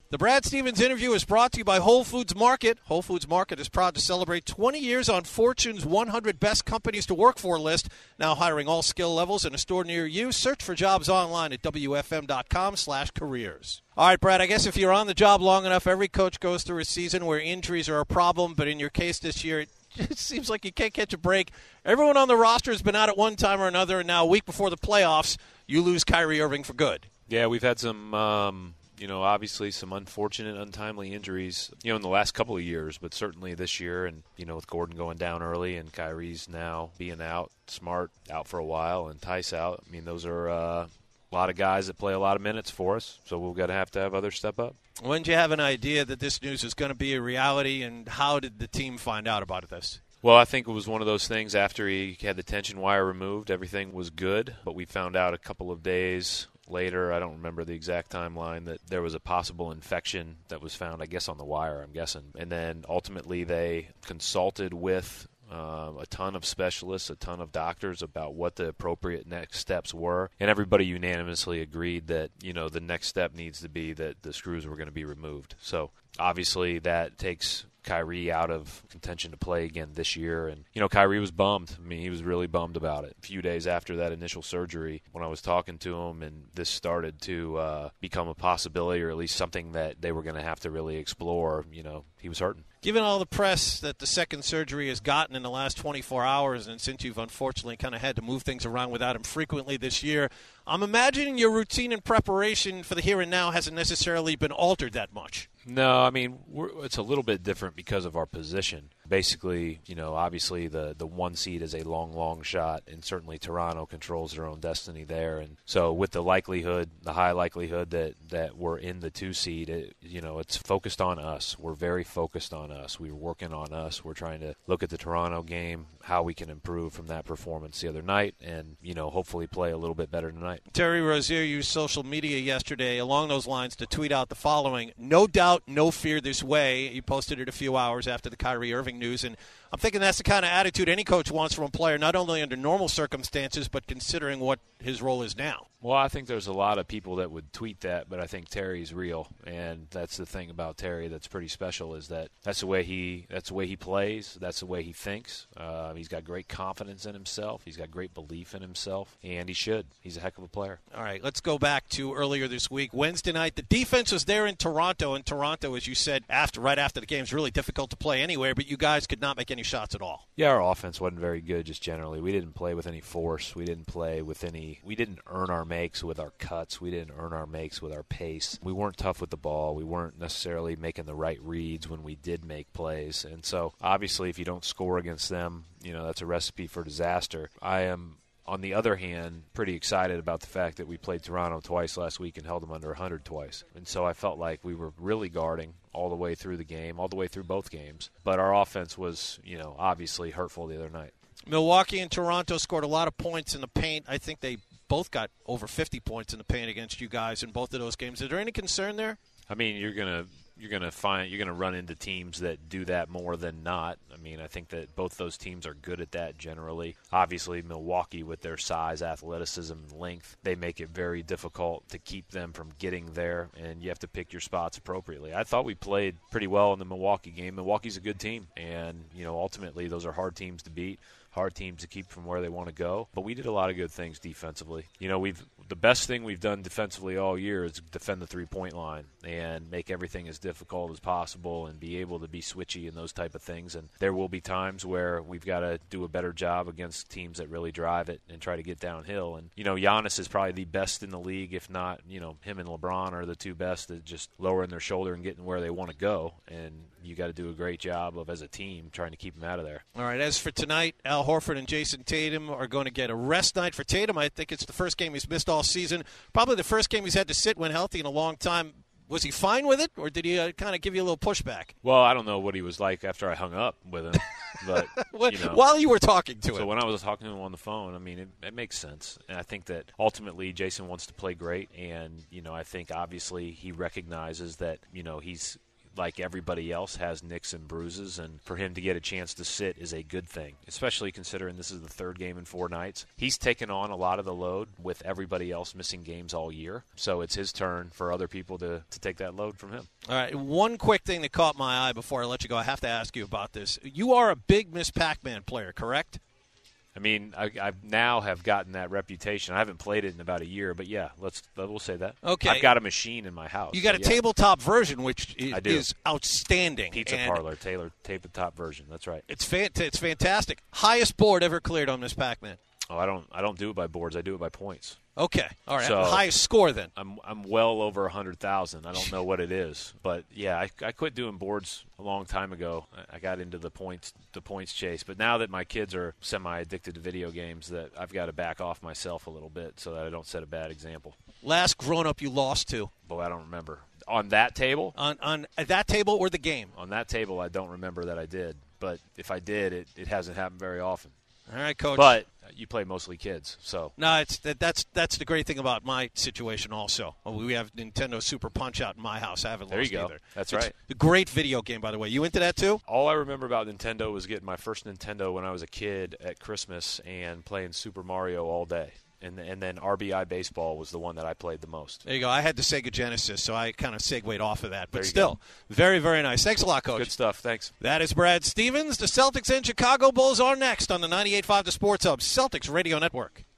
The Brad Stevens interview is brought to you by Whole Foods Market. Whole Foods Market is proud to celebrate 20 years on Fortune's 100 Best Companies to Work For list. Now hiring all skill levels in a store near you. Search for jobs online at WFM.com/careers. All right, Brad, I guess if you're on the job long enough, every coach goes through a season where injuries are a problem. But in your case this year, it seems like you can't catch a break. Everyone on the roster has been out at one time or another, and now a week before the playoffs, you lose Kyrie Irving for good. Yeah, we've had some obviously some unfortunate, untimely injuries, in the last couple of years, but certainly this year. And, with Gordon going down early and Kyrie's now being out, Smart out for a while, and Tice out. I mean, those are a lot of guys that play a lot of minutes for us, so we'll have to have others step up. When did you have an idea that this news is going to be a reality, and how did the team find out about this? Well, I think it was one of those things after he had the tension wire removed, everything was good, but we found out a couple of days later, I don't remember the exact timeline, that there was a possible infection that was found, I guess, on the wire, I'm guessing. And then ultimately they consulted with a ton of specialists, a ton of doctors about what the appropriate next steps were. And everybody unanimously agreed that, the next step needs to be that the screws were going to be removed. So obviously that takes Kyrie out of contention to play again this year. And, Kyrie was bummed. I mean, he was really bummed about it. A few days after that initial surgery, when I was talking to him and this started to become a possibility, or at least something that they were going to have to really explore, he was hurting. Given all the press that the second surgery has gotten in the last 24 hours, and since you've unfortunately kind of had to move things around without him frequently this year, I'm imagining your routine and preparation for the here and now hasn't necessarily been altered that much. No, I mean, it's a little bit different because of our position. Basically, obviously the one seed is a long shot, and certainly Toronto controls their own destiny there. And so with the high likelihood that we're in the 2 seed, it's focused on us. We're very focused on us. We're working on us. We're trying to look at the Toronto game, how we can improve from that performance the other night, and, hopefully play a little bit better tonight. Terry Rozier used social media yesterday along those lines to tweet out the following: "No doubt, no fear this way." He posted it a few hours after the Kyrie Irving news, and I'm thinking that's the kind of attitude any coach wants from a player, not only under normal circumstances, but considering what his role is now. Well, I think there's a lot of people that would tweet that, but I think Terry's real, and that's the thing about Terry that's pretty special, is that that's the way he plays, that's the way he thinks. He's got great confidence in himself, he's got great belief in himself, and he should. He's a heck of a player. All right, let's go back to earlier this week. Wednesday night, the defense was there in Toronto, and Toronto, as you said, right after the game, is really difficult to play anywhere, but you guys could not make any shots at all. Yeah, our offense wasn't very good just generally. We didn't play with any force. We didn't earn our makes with our cuts. We didn't earn our makes with our pace. We weren't tough with the ball. We weren't necessarily making the right reads when we did make plays. And so, obviously, if you don't score against them, that's a recipe for disaster. I am, on the other hand, pretty excited about the fact that we played Toronto twice last week and held them under 100 twice. And so I felt like we were really guarding all the way through the game, all the way through both games. But our offense was, obviously hurtful the other night. Milwaukee and Toronto scored a lot of points in the paint. I think they both got over 50 points in the paint against you guys in both of those games. Is there any concern there? I mean, you're gonna run into teams that do that more than not. I mean, I think that both those teams are good at that generally. Obviously, Milwaukee, with their size, athleticism, and length, they make it very difficult to keep them from getting there, and you have to pick your spots appropriately. I thought we played pretty well in the Milwaukee game. Milwaukee's a good team, and ultimately those are hard teams to beat, hard teams to keep from where they want to go. But we did a lot of good things defensively. The best thing we've done defensively all year is defend the three-point line and make everything as difficult as possible and be able to be switchy and those type of things. And there will be times where we've got to do a better job against teams that really drive it and try to get downhill. And, Giannis is probably the best in the league, if not, him and LeBron are the two best at just lowering their shoulder and getting where they want to go. And you got to do a great job of, as a team, trying to keep them out of there. All right, as for tonight, Al Horford and Jason Tatum are going to get a rest night. For Tatum, I think it's the first game he's missed all season. Probably the first game he's had to sit when healthy in a long time. Was he fine with it, or did he kind of give you a little pushback? Well, I don't know what he was like after I hung up with him. But while you were talking to him. So when I was talking to him on the phone, I mean, it makes sense. And I think that ultimately Jason wants to play great. And, I think obviously he recognizes that, like everybody else, has nicks and bruises, and for him to get a chance to sit is a good thing, especially considering this is the third game in 4 nights. He's taken on a lot of the load with everybody else missing games all year, so it's his turn for other people to take that load from him. All right, one quick thing that caught my eye before I let you go. I have to ask you about this. You are a big Miss Pac-Man player, correct? I mean, I now have gotten that reputation. I haven't played it in about a year, but yeah, we'll say that. Okay. I've got a machine in my house. You got a tabletop version, which is outstanding. Pizza Parlor, tabletop version. That's right. It's fantastic. Highest board ever cleared on Miss Pac-Man. Oh, I don't do it by boards. I do it by points. Okay. All right. So highest score then. I'm well over 100,000. I don't know what it is, but yeah, I quit doing boards a long time ago. I got into the points chase, but now that my kids are semi-addicted to video games, that I've got to back off myself a little bit so that I don't set a bad example. Last grown-up you lost to? Boy, I don't remember. On that table? On that table or the game? On that table, I don't remember that I did, but if I did, it hasn't happened very often. All right, Coach. But you play mostly kids, so no, that's the great thing about my situation. Also, we have Nintendo Super Punch Out in my house. I haven't lost either. That's right. A great video game, by the way. You into that too? All I remember about Nintendo was getting my first Nintendo when I was a kid at Christmas and playing Super Mario all day. And then RBI Baseball was the one that I played the most. There you go. I had the Sega Genesis, so I kind of segued off of that. But still, very, very nice. Thanks a lot, Coach. Good stuff. Thanks. That is Brad Stevens. The Celtics and Chicago Bulls are next on the 98.5 The Sports Hub Celtics Radio Network.